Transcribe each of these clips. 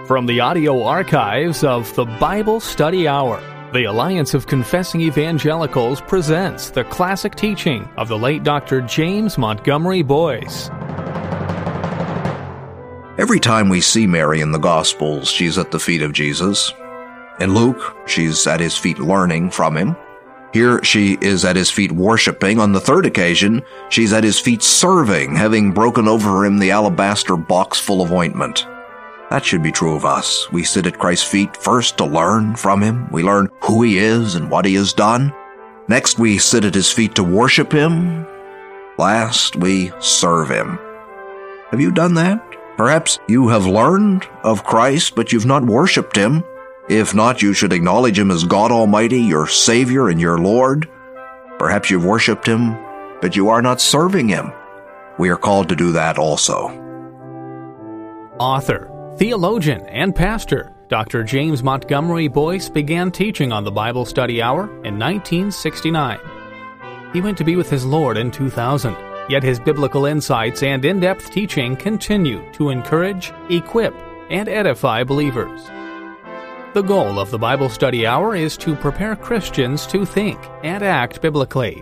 From the audio archives of the Bible Study Hour, the Alliance of Confessing Evangelicals presents the classic teaching of the late Dr. James Montgomery Boyce. Every time we see Mary in the Gospels, she's at the feet of Jesus. In Luke, she's at his feet learning from him. Here she is at his feet worshiping. On the third occasion, she's at his feet serving, having broken over him the alabaster box full of ointment. That should be true of us. We sit at Christ's feet first to learn from him. We learn who he is and what he has done. Next, we sit at his feet to worship him. Last, we serve him. Have you done that? Perhaps you have learned of Christ, but you've not worshiped him. If not, you should acknowledge him as God Almighty, your Savior and your Lord. Perhaps you've worshiped him, but you are not serving him. We are called to do that also. Author, theologian, and pastor Dr. James Montgomery Boyce began teaching on the Bible Study Hour in 1969. He went to be with his Lord in 2000, yet his biblical insights and in-depth teaching continue to encourage, equip, and edify believers. The goal of the Bible Study Hour is to prepare Christians to think and act biblically.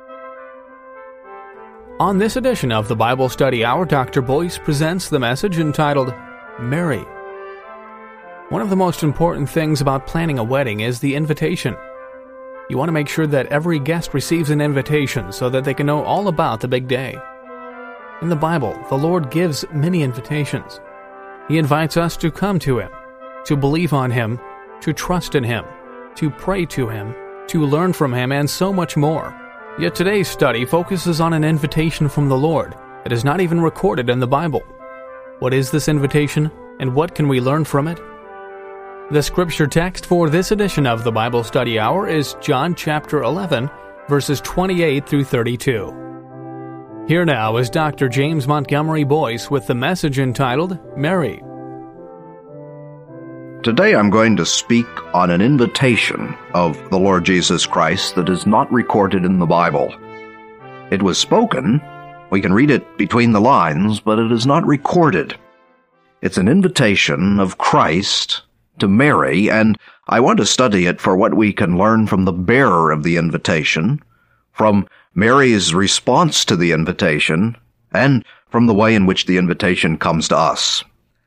On this edition of the Bible Study Hour, Dr. Boyce presents the message entitled, Mary. One of the most important things about planning a wedding is the invitation. You want to make sure that every guest receives an invitation so that they can know all about the big day. In the Bible, the Lord gives many invitations. He invites us to come to him, to believe on him, to trust in him, to pray to him, to learn from him, and so much more. Yet today's study focuses on an invitation from the Lord that is not even recorded in the Bible. What is this invitation, and what can we learn from it? The scripture text for this edition of the Bible Study Hour is John chapter 11, verses 28 through 32. Here now is Dr. James Montgomery Boyce with the message entitled, Mary. Today I'm going to speak on an invitation of the Lord Jesus Christ that is not recorded in the Bible. It was spoken, we can read it between the lines, but it is not recorded. It's an invitation of Christ to Mary, and I want to study it for what we can learn from the bearer of the invitation, from Mary's response to the invitation, and from the way in which the invitation comes to us.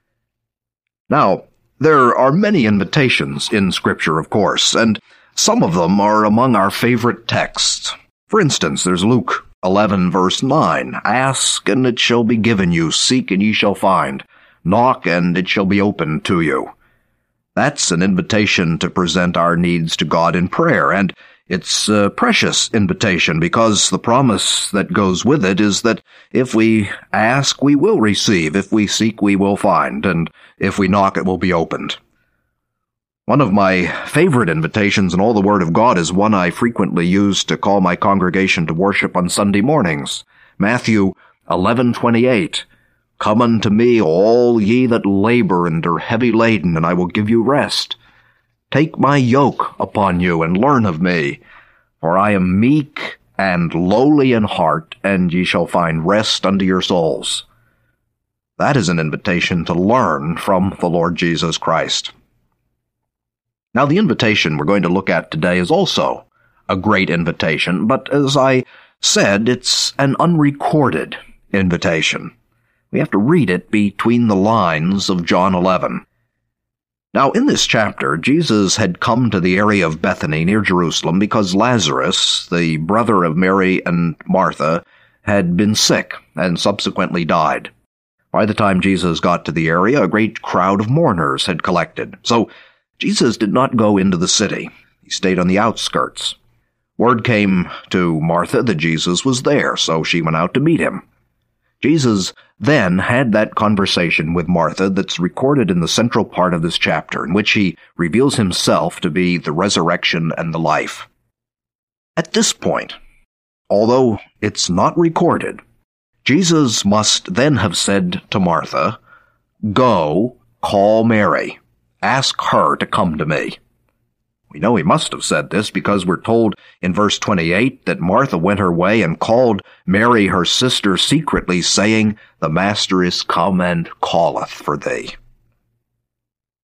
Now, there are many invitations in Scripture, of course, and some of them are among our favorite texts. For instance, there's Luke 11, verse 9. Ask, and it shall be given you. Seek, and ye shall find. Knock, and it shall be opened to you. That's an invitation to present our needs to God in prayer, and it's a precious invitation because the promise that goes with it is that if we ask, we will receive. If we seek, we will find. And if we knock, it will be opened. One of my favorite invitations in all the Word of God is one I frequently use to call my congregation to worship on Sunday mornings. Matthew 11:28. Come unto me, all ye that labor and are heavy laden, and I will give you rest. Take my yoke upon you, and learn of me, for I am meek and lowly in heart, and ye shall find rest unto your souls. That is an invitation to learn from the Lord Jesus Christ. Now, the invitation we're going to look at today is also a great invitation, but as I said, it's an unrecorded invitation. We have to read it between the lines of John 11. Now, in this chapter, Jesus had come to the area of Bethany near Jerusalem because Lazarus, the brother of Mary and Martha, had been sick and subsequently died. By the time Jesus got to the area, a great crowd of mourners had collected. So Jesus did not go into the city. He stayed on the outskirts. Word came to Martha that Jesus was there, so she went out to meet him. Jesus then had that conversation with Martha that's recorded in the central part of this chapter, in which he reveals himself to be the resurrection and the life. At this point, although it's not recorded, Jesus must then have said to Martha, Go, call Mary. Ask her to come to me. We know he must have said this because we're told in verse 28 that Martha went her way and called Mary her sister secretly, saying, The Master is come and calleth for thee.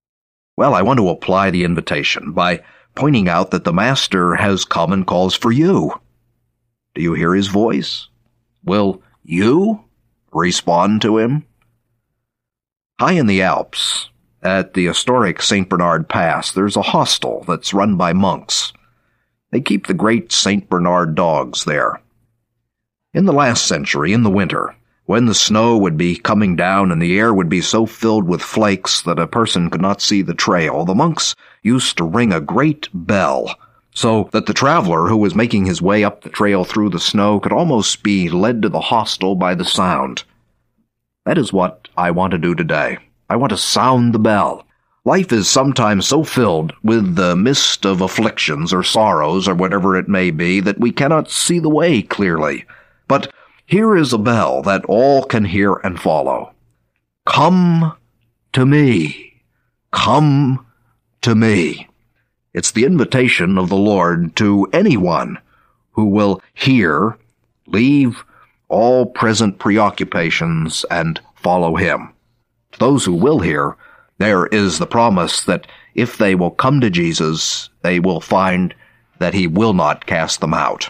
Well, I want to apply the invitation by pointing out that the Master has come and calls for you. Do you hear his voice? Will you respond to him? High in the Alps, at the historic St. Bernard Pass, there's a hostel that's run by monks. They keep the great St. Bernard dogs there. In the last century, in the winter, when the snow would be coming down and the air would be so filled with flakes that a person could not see the trail, the monks used to ring a great bell so that the traveler who was making his way up the trail through the snow could almost be led to the hostel by the sound. That is what I want to do today. I want to sound the bell. Life is sometimes so filled with the mist of afflictions or sorrows or whatever it may be that we cannot see the way clearly. But here is a bell that all can hear and follow. Come to me. Come to me. It's the invitation of the Lord to anyone who will hear, leave all present preoccupations, and follow him. To those who will hear, there is the promise that if they will come to Jesus, they will find that he will not cast them out.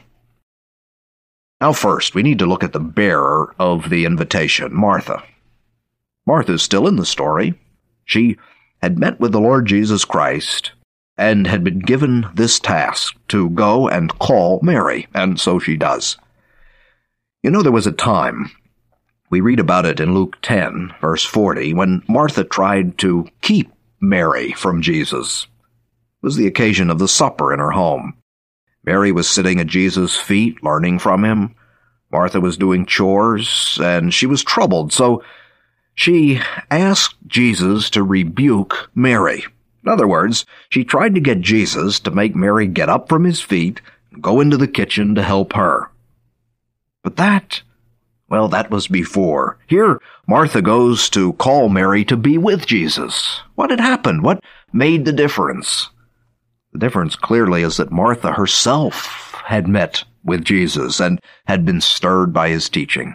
Now first, we need to look at the bearer of the invitation, Martha. Martha's still in the story. She had met with the Lord Jesus Christ and had been given this task to go and call Mary, and so she does. You know, there was a time, we read about it in Luke 10, verse 40, when Martha tried to keep Mary from Jesus. It was the occasion of the supper in her home. Mary was sitting at Jesus' feet, learning from him. Martha was doing chores, and she was troubled, so she asked Jesus to rebuke Mary. In other words, she tried to get Jesus to make Mary get up from his feet and go into the kitchen to help her. But that was before. Here, Martha goes to call Mary to be with Jesus. What had happened? What made the difference? The difference clearly is that Martha herself had met with Jesus and had been stirred by his teaching.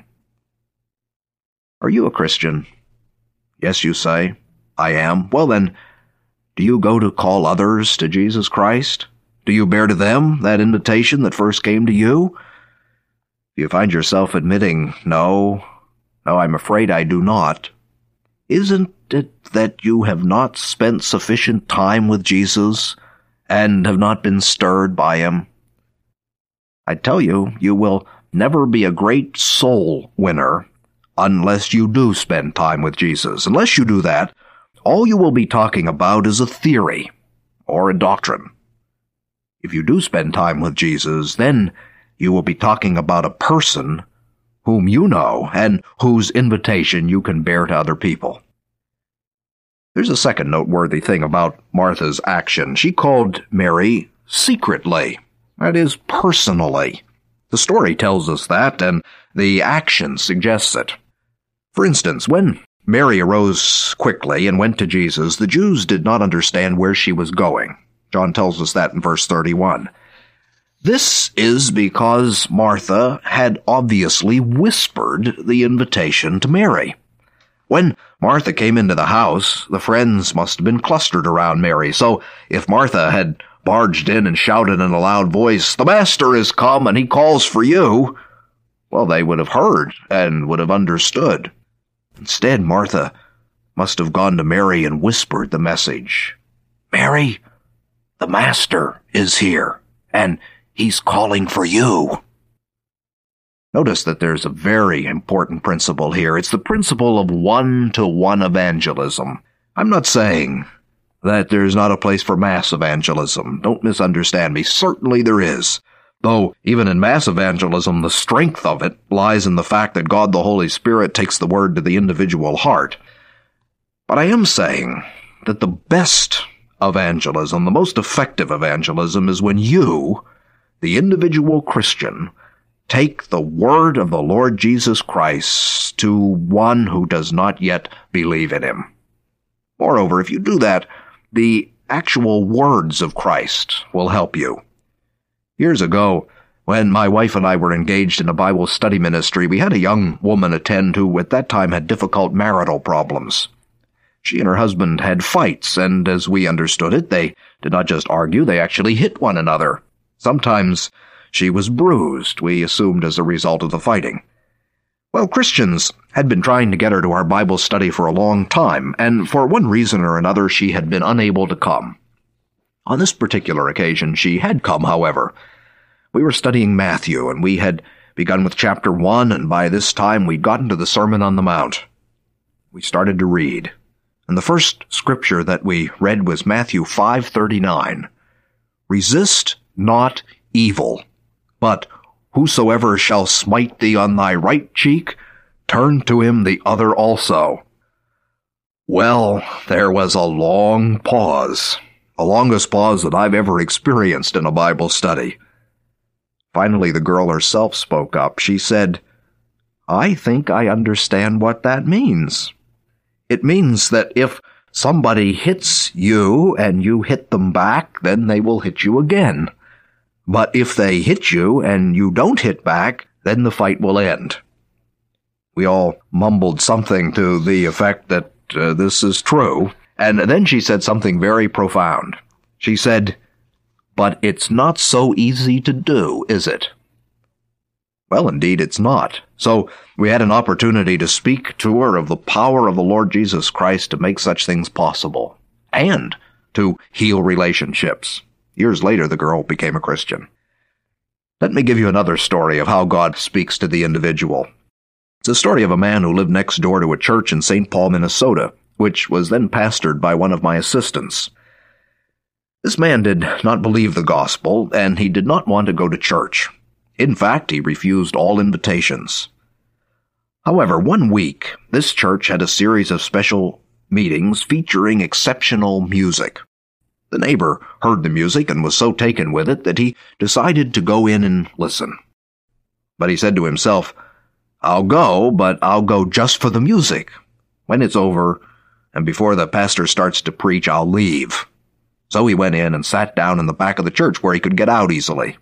Are you a Christian? Yes, you say. I am. Well then, do you go to call others to Jesus Christ? Do you bear to them that invitation that first came to you? If you find yourself admitting, No, I'm afraid I do not, isn't it that you have not spent sufficient time with Jesus and have not been stirred by him? I tell you, you will never be a great soul winner unless you do spend time with Jesus. Unless you do that, all you will be talking about is a theory or a doctrine. If you do spend time with Jesus, then you will be talking about a person whom you know and whose invitation you can bear to other people. There's a second noteworthy thing about Martha's action. She called Mary secretly, that is, personally. The story tells us that, and the action suggests it. For instance, when Mary arose quickly and went to Jesus, the Jews did not understand where she was going. John tells us that in verse 31. This is because Martha had obviously whispered the invitation to Mary. When Martha came into the house, the friends must have been clustered around Mary, so if Martha had barged in and shouted in a loud voice, "The Master is come and he calls for you," well, they would have heard and would have understood. Instead, Martha must have gone to Mary and whispered the message. "Mary, the Master is here, and he's calling for you." Notice that there's a very important principle here. It's the principle of one-to-one evangelism. I'm not saying that there's not a place for mass evangelism. Don't misunderstand me. Certainly there is. Though, even in mass evangelism, the strength of it lies in the fact that God the Holy Spirit takes the word to the individual heart. But I am saying that the best evangelism, the most effective evangelism, is when you, the individual Christian, take the word of the Lord Jesus Christ to one who does not yet believe in him. Moreover, if you do that, the actual words of Christ will help you. Years ago, when my wife and I were engaged in a Bible study ministry, we had a young woman attend who at that time had difficult marital problems. She and her husband had fights, and as we understood it, they did not just argue, they actually hit one another. Sometimes she was bruised, we assumed as a result of the fighting. Well, Christians had been trying to get her to our Bible study for a long time, and for one reason or another she had been unable to come. On this particular occasion she had come, however. We were studying Matthew, and we had begun with chapter 1, and by this time we'd gotten to the Sermon on the Mount. We started to read, and the first scripture that we read was Matthew 5:39. Resist not evil, but whosoever shall smite thee on thy right cheek, turn to him the other also. Well, there was a long pause, the longest pause that I've ever experienced in a Bible study. Finally, the girl herself spoke up. She said, "I think I understand what that means. It means that if somebody hits you and you hit them back, then they will hit you again. But if they hit you and you don't hit back, then the fight will end." We all mumbled something to the effect that this is true, and then she said something very profound. She said, "But it's not so easy to do, is it?" Well, indeed, it's not. So we had an opportunity to speak to her of the power of the Lord Jesus Christ to make such things possible, and to heal relationships. Years later, the girl became a Christian. Let me give you another story of how God speaks to the individual. It's a story of a man who lived next door to a church in St. Paul, Minnesota, which was then pastored by one of my assistants. This man did not believe the gospel, and he did not want to go to church. In fact, he refused all invitations. However, one week, this church had a series of special meetings featuring exceptional music. The neighbor heard the music and was so taken with it that he decided to go in and listen. But he said to himself, "I'll go, but I'll go just for the music. When it's over, and before the pastor starts to preach, I'll leave." So he went in and sat down in the back of the church where he could get out easily.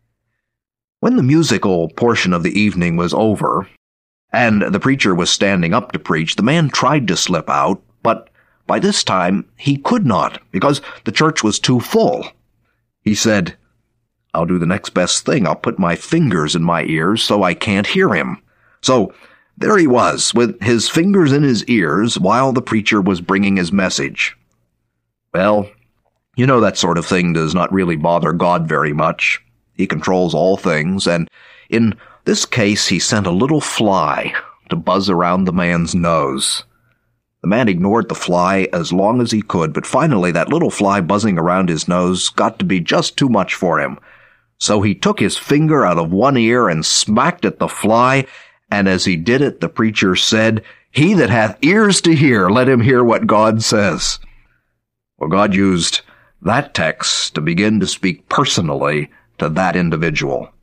When the musical portion of the evening was over, and the preacher was standing up to preach, the man tried to slip out, but by this time he could not, because the church was too full. He said, "I'll do the next best thing. I'll put my fingers in my ears so I can't hear him." So there he was, with his fingers in his ears while the preacher was bringing his message. Well, you know, that sort of thing does not really bother God very much. He controls all things, and in this case he sent a little fly to buzz around the man's nose. The man ignored the fly as long as he could, but finally that little fly buzzing around his nose got to be just too much for him. So he took his finger out of one ear and smacked at the fly, and as he did it, the preacher said, "He that hath ears to hear, let him hear what God says." Well, God used that text to begin to speak personally to that individual.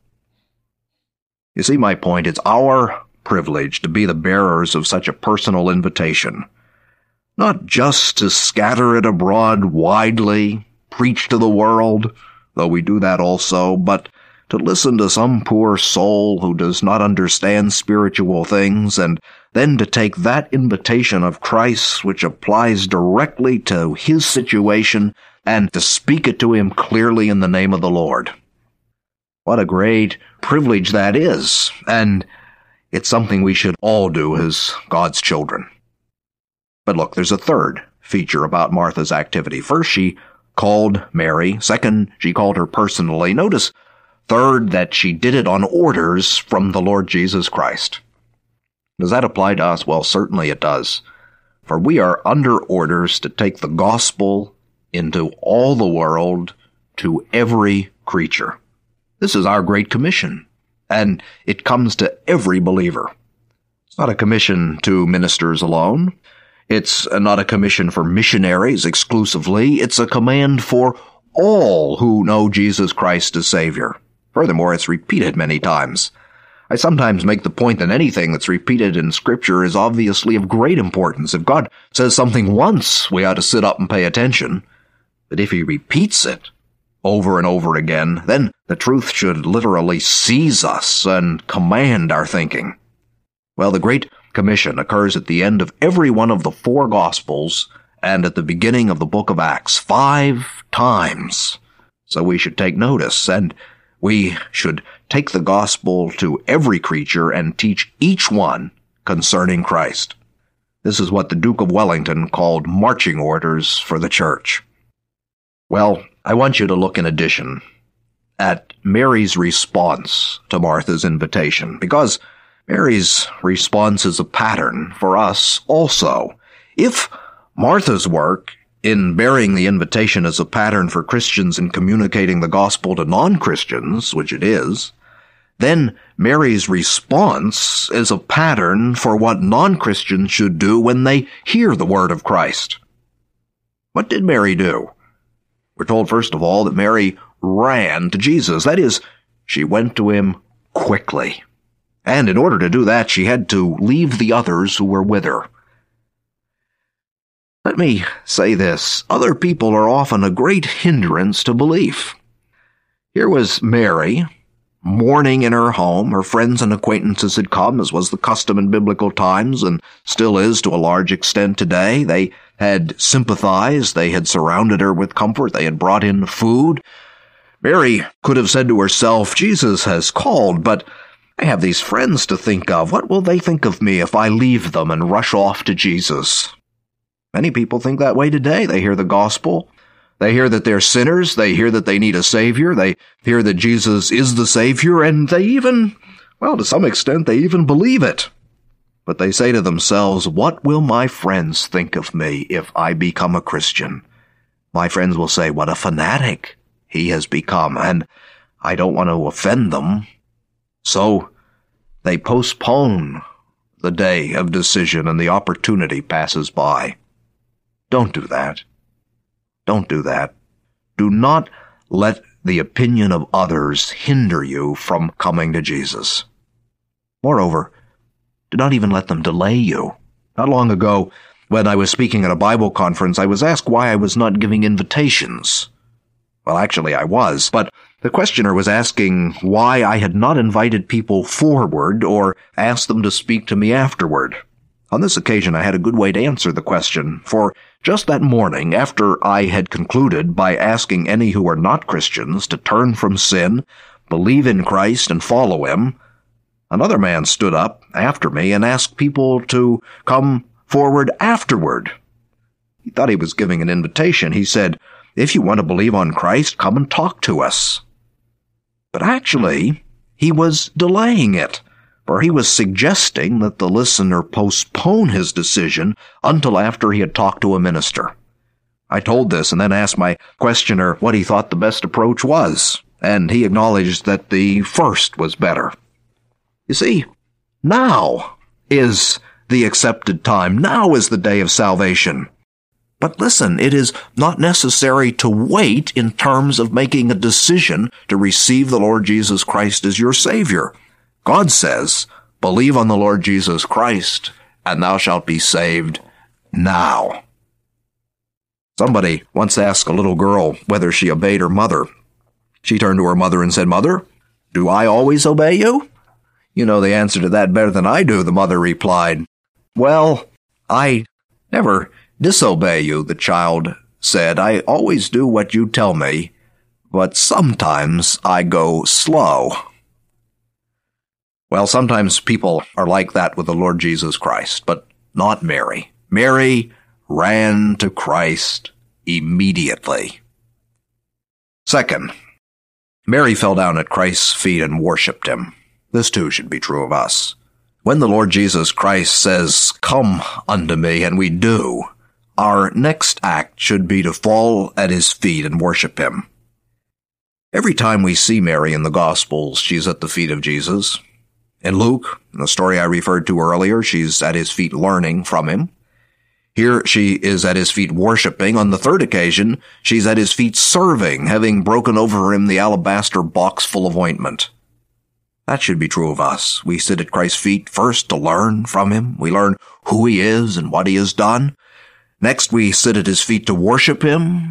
You see my point? It's our privilege to be the bearers of such a personal invitation. Not just to scatter it abroad widely, preach to the world, though we do that also, but to listen to some poor soul who does not understand spiritual things, and then to take that invitation of Christ, which applies directly to his situation, and to speak it to him clearly in the name of the Lord. What a great privilege that is, and it's something we should all do as God's children. But look, there's a third feature about Martha's activity. First, she called Mary. Second, she called her personally. Notice, third, that she did it on orders from the Lord Jesus Christ. Does that apply to us? Well, certainly it does. For we are under orders to take the gospel into all the world, to every creature. This is our Great Commission, and it comes to every believer. It's not a commission to ministers alone. It's not a commission for missionaries exclusively. It's a command for all who know Jesus Christ as Savior. Furthermore, it's repeated many times. I sometimes make the point that anything that's repeated in Scripture is obviously of great importance. If God says something once, we ought to sit up and pay attention. But if he repeats it over and over again, then the truth should literally seize us and command our thinking. Well, the great Commission occurs at the end of every one of the 4 Gospels and at the beginning of the book of Acts 5 times. So we should take notice, and we should take the gospel to every creature and teach each one concerning Christ. This is what the Duke of Wellington called marching orders for the church. Well, I want you to look in addition at Mary's response to Martha's invitation, because Mary's response is a pattern for us also. If Martha's work in bearing the invitation is a pattern for Christians in communicating the gospel to non-Christians, which it is, then Mary's response is a pattern for what non-Christians should do when they hear the word of Christ. What did Mary do? We're told, first of all, that Mary ran to Jesus. That is, she went to him quickly. And in order to do that, she had to leave the others who were with her. Let me say this. Other people are often a great hindrance to belief. Here was Mary, mourning in her home. Her friends and acquaintances had come, as was the custom in biblical times, and still is to a large extent today. They had sympathized. They had surrounded her with comfort. They had brought in food. Mary could have said to herself, Jesus has called, but I have these friends to think of. What will they think of me if I leave them and rush off to Jesus? Many people think that way today. They hear the gospel. They hear that they're sinners. They hear that they need a Savior. They hear that Jesus is the Savior, and they even, well, to some extent, they even believe it. But they say to themselves, what will my friends think of me if I become a Christian? My friends will say, what a fanatic he has become, and I don't want to offend them. So they postpone the day of decision, and the opportunity passes by. Don't do that. Don't do that. Do not let the opinion of others hinder you from coming to Jesus. Moreover, do not even let them delay you. Not long ago, when I was speaking at a Bible conference, I was asked why I was not giving invitations. Well, actually, I was, but the questioner was asking why I had not invited people forward or asked them to speak to me afterward. On this occasion, I had a good way to answer the question, for just that morning, after I had concluded by asking any who are not Christians to turn from sin, believe in Christ, and follow him, another man stood up after me and asked people to come forward afterward. He thought he was giving an invitation. He said, if you want to believe on Christ, come and talk to us. But actually, he was delaying it, for he was suggesting that the listener postpone his decision until after he had talked to a minister. I told this and then asked my questioner what he thought the best approach was, and he acknowledged that the first was better. You see, now is the accepted time. Now is the day of salvation. But listen, it is not necessary to wait in terms of making a decision to receive the Lord Jesus Christ as your Savior. God says, believe on the Lord Jesus Christ, and thou shalt be saved now. Somebody once asked a little girl whether she obeyed her mother. She turned to her mother and said, Mother, do I always obey you? You know the answer to that better than I do, the mother replied. Well, I never disobey you, the child said. I always do what you tell me, but sometimes I go slow. Well, sometimes people are like that with the Lord Jesus Christ, but not Mary. Mary ran to Christ immediately. Second, Mary fell down at Christ's feet and worshipped him. This too should be true of us. When the Lord Jesus Christ says, come unto me, and we do, our next act should be to fall at his feet and worship him. Every time we see Mary in the Gospels, she's at the feet of Jesus. In Luke, in the story I referred to earlier, she's at his feet learning from him. Here she is at his feet worshiping. On the third occasion, she's at his feet serving, having broken over him the alabaster box full of ointment. That should be true of us. We sit at Christ's feet first to learn from him. We learn who he is and what he has done. Next, we sit at his feet to worship him.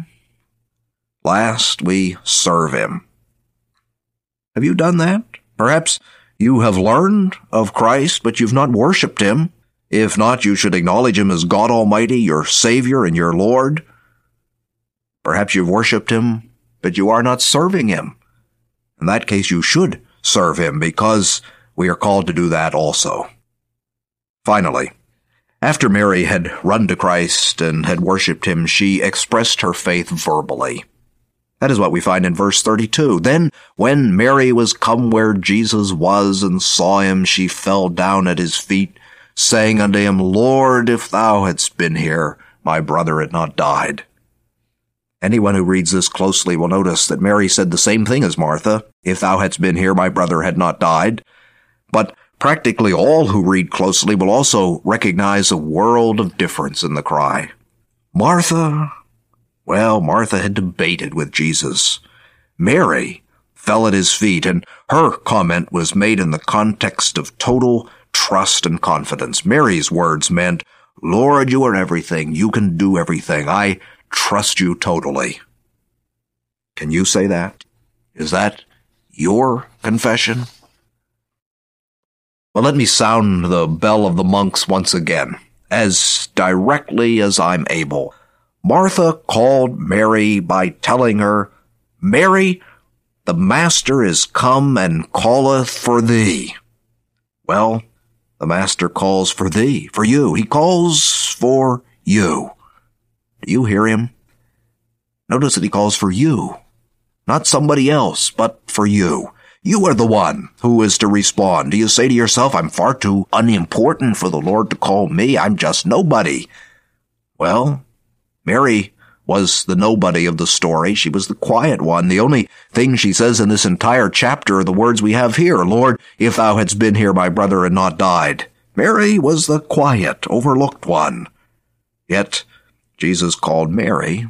Last, we serve him. Have you done that? Perhaps you have learned of Christ, but you've not worshipped him. If not, you should acknowledge him as God Almighty, your Savior and your Lord. Perhaps you've worshipped him, but you are not serving him. In that case, you should serve him, because we are called to do that also. Finally, after Mary had run to Christ and had worshipped him, she expressed her faith verbally. That is what we find in verse 32. Then, when Mary was come where Jesus was and saw him, she fell down at his feet, saying unto him, Lord, if thou hadst been here, my brother had not died. Anyone who reads this closely will notice that Mary said the same thing as Martha, if thou hadst been here, my brother had not died. But practically all who read closely will also recognize a world of difference in the cry. Martha had debated with Jesus. Mary fell at his feet, and her comment was made in the context of total trust and confidence. Mary's words meant, Lord, you are everything. You can do everything. I trust you totally. Can you say that? Is that your confession? Well, let me sound the bell of the monks once again, as directly as I'm able. Martha called Mary by telling her, Mary, the Master is come and calleth for thee. Well, the Master calls for thee, for you. He calls for you. Do you hear him? Notice that he calls for you. Not somebody else, but for you. You are the one who is to respond. Do you say to yourself, I'm far too unimportant for the Lord to call me. I'm just nobody. Well, Mary was the nobody of the story. She was the quiet one. The only thing she says in this entire chapter are the words we have here. Lord, if thou hadst been here, my brother had not died. Mary was the quiet, overlooked one. Yet Jesus called Mary.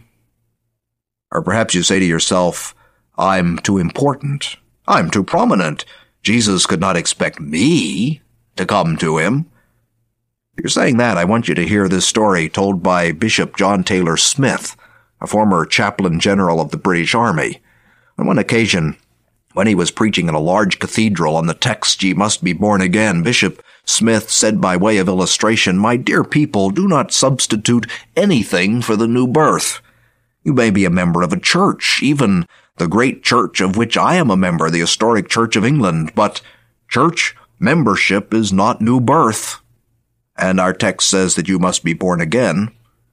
Or perhaps you say to yourself, I'm too important. I'm too prominent. Jesus could not expect me to come to him. If you're saying that, I want you to hear this story told by Bishop John Taylor Smith, a former chaplain general of the British Army. On one occasion, when he was preaching in a large cathedral on the text, Ye must be born again, Bishop Smith said by way of illustration, My dear people, do not substitute anything for the new birth. You may be a member of a church, even the great church of which I am a member, the historic Church of England, but church membership is not new birth. And our text says that you must be born again.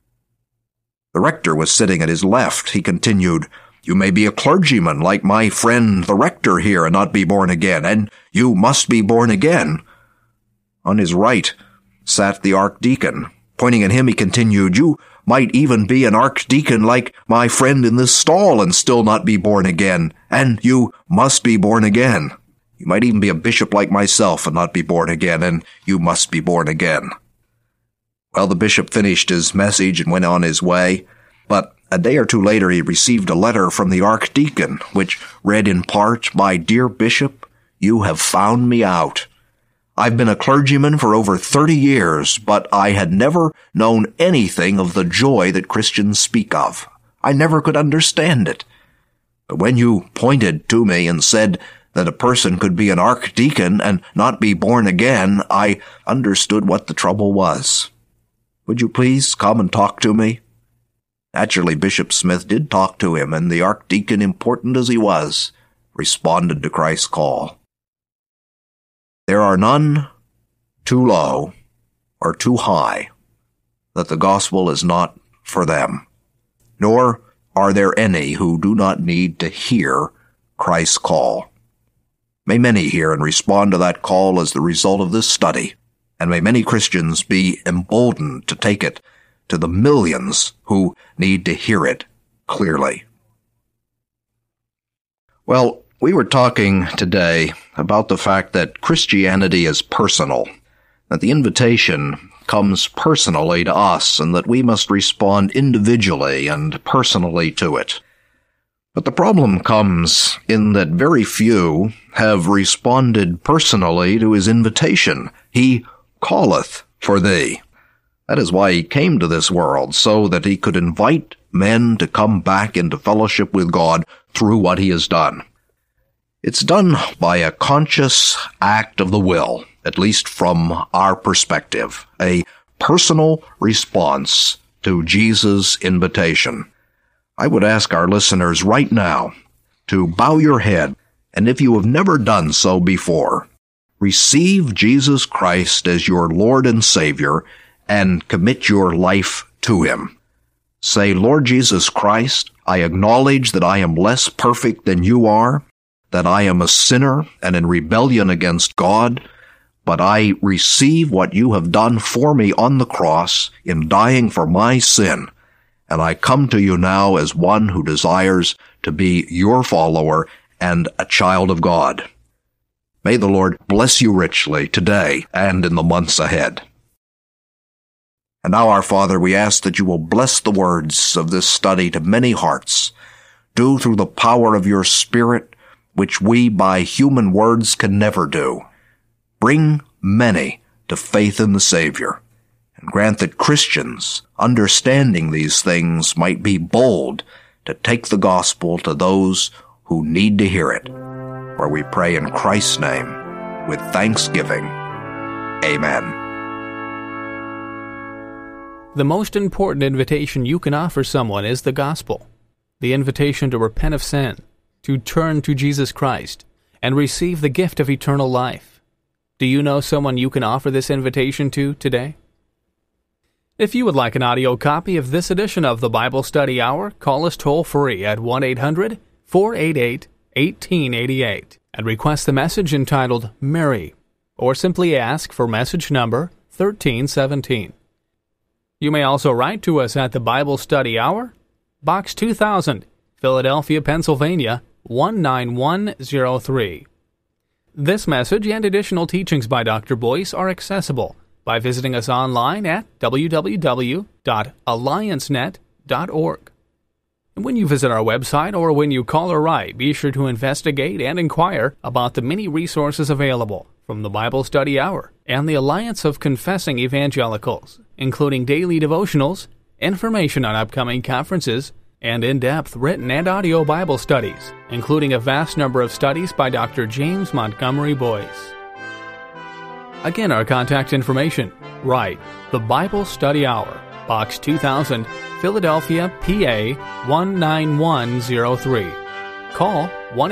The rector was sitting at his left. He continued, You may be a clergyman like my friend the rector here and not be born again, and you must be born again. On his right sat the archdeacon. Pointing at him, he continued, You might even be an archdeacon like my friend in this stall and still not be born again, and you must be born again. You might even be a bishop like myself and not be born again, and you must be born again. Well, the bishop finished his message and went on his way, but a day or two later he received a letter from the archdeacon, which read in part, My dear bishop, you have found me out. I've been a clergyman for over 30 years, but I had never known anything of the joy that Christians speak of. I never could understand it. But when you pointed to me and said that a person could be an archdeacon and not be born again, I understood what the trouble was. Would you please come and talk to me? Naturally, Bishop Smith did talk to him, and the archdeacon, important as he was, responded to Christ's call. There are none too low or too high that the gospel is not for them, nor are there any who do not need to hear Christ's call. May many hear and respond to that call as the result of this study, and may many Christians be emboldened to take it to the millions who need to hear it clearly. Well, we were talking today about the fact that Christianity is personal, that the invitation comes personally to us, and that we must respond individually and personally to it. But the problem comes in that very few have responded personally to his invitation. He calleth for thee. That is why he came to this world, so that he could invite men to come back into fellowship with God through what he has done. It's done by a conscious act of the will. at least from our perspective, a personal response to Jesus' invitation. I would ask our listeners right now to bow your head, and if you have never done so before, receive Jesus Christ as your Lord and Savior and commit your life to Him. Say, Lord Jesus Christ, I acknowledge that I am less perfect than you are, that I am a sinner and in rebellion against God, but I receive what you have done for me on the cross in dying for my sin, and I come to you now as one who desires to be your follower and a child of God. May the Lord bless you richly today and in the months ahead. And now, our Father, we ask that you will bless the words of this study to many hearts. Do through the power of your Spirit, which we by human words can never do. Bring many to faith in the Savior, and grant that Christians, understanding these things, might be bold to take the gospel to those who need to hear it. For we pray in Christ's name with thanksgiving. Amen. The most important invitation you can offer someone is the gospel, the invitation to repent of sin, to turn to Jesus Christ, and receive the gift of eternal life. Do you know someone you can offer this invitation to today? If you would like an audio copy of this edition of the Bible Study Hour, call us toll-free at 1-800-488-1888 and request the message entitled Mary, or simply ask for message number 1317. You may also write to us at the Bible Study Hour, Box 2000, Philadelphia, Pennsylvania, 19103. This message and additional teachings by Dr. Boyce are accessible by visiting us online at www.alliancenet.org. And when you visit our website or when you call or write, be sure to investigate and inquire about the many resources available from the Bible Study Hour and the Alliance of Confessing Evangelicals, including daily devotionals, information on upcoming conferences, and in-depth written and audio Bible studies, including a vast number of studies by Dr. James Montgomery Boyce. Again, our contact information. Write the Bible Study Hour, Box 2000, Philadelphia, PA 19103. Call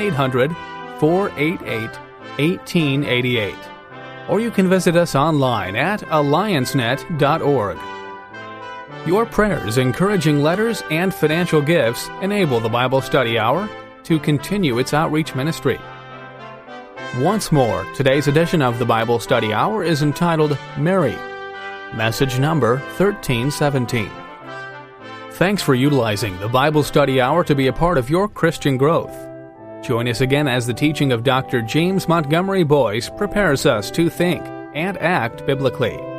1-800-488-1888. Or you can visit us online at alliancenet.org. Your prayers, encouraging letters, and financial gifts enable the Bible Study Hour to continue its outreach ministry. Once more, today's edition of the Bible Study Hour is entitled Mary, message number 1317. Thanks for utilizing the Bible Study Hour to be a part of your Christian growth. Join us again as the teaching of Dr. James Montgomery Boyce prepares us to think and act biblically.